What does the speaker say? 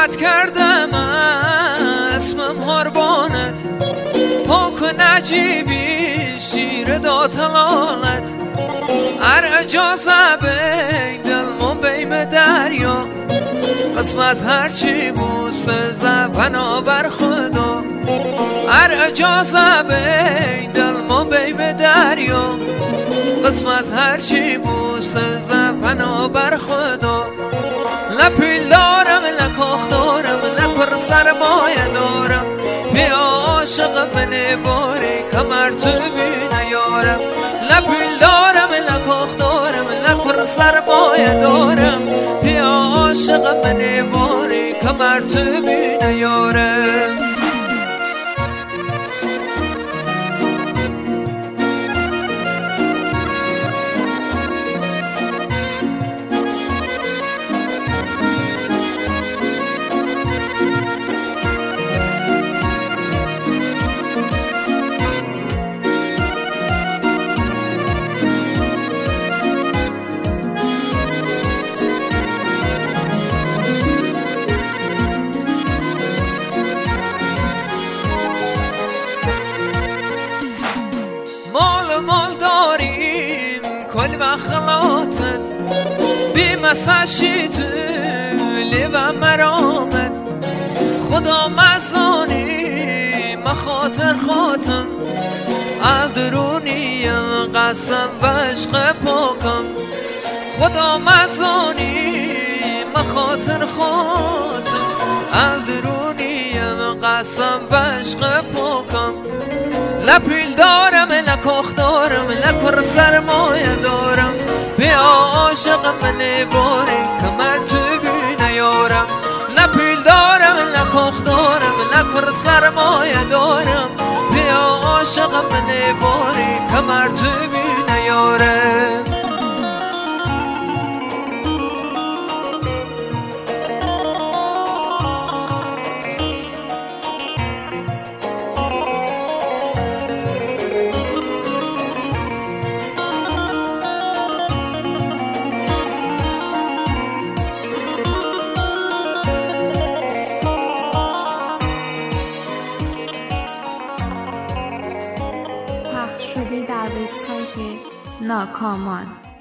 یاد کردم اسمم هربانت پاک و نجیبی شیر داتلالت هر اجازه بین دلم و بیم دریا قسمت هرچی بوست زبنا بر خدا هر اجازه بین دلم و بیم دریا قسمت هرچی بوست زبنا بر خدا لپیل دارم لکاخ دارم لپر سرمایه دارم بیا عاشق بنواری کمر تو بی نیارم لپیل دارم لکاخ دارم لپر سرمایه دارم بیا عاشق بنواری کمر تو بی نیارم مال داریم کل مخلاتت بی مساشی تولی و مرامت خدا مزانی مخاطر خاتم الدرونیم قسم و عشق پاکم خدا مزانی مخاطر خاتم الدرونیم قسم و عشق پاکم لپیل دارم لکاخ دارم لکر سرمایه دارم بیا عاشق منواری کمر تو بی نیارم لپیل دارم لکاخ دارم لکر سرمایه دارم بیا عاشق منواری کمر تو بی نیارم پخش شده در وبسایت ناکامان.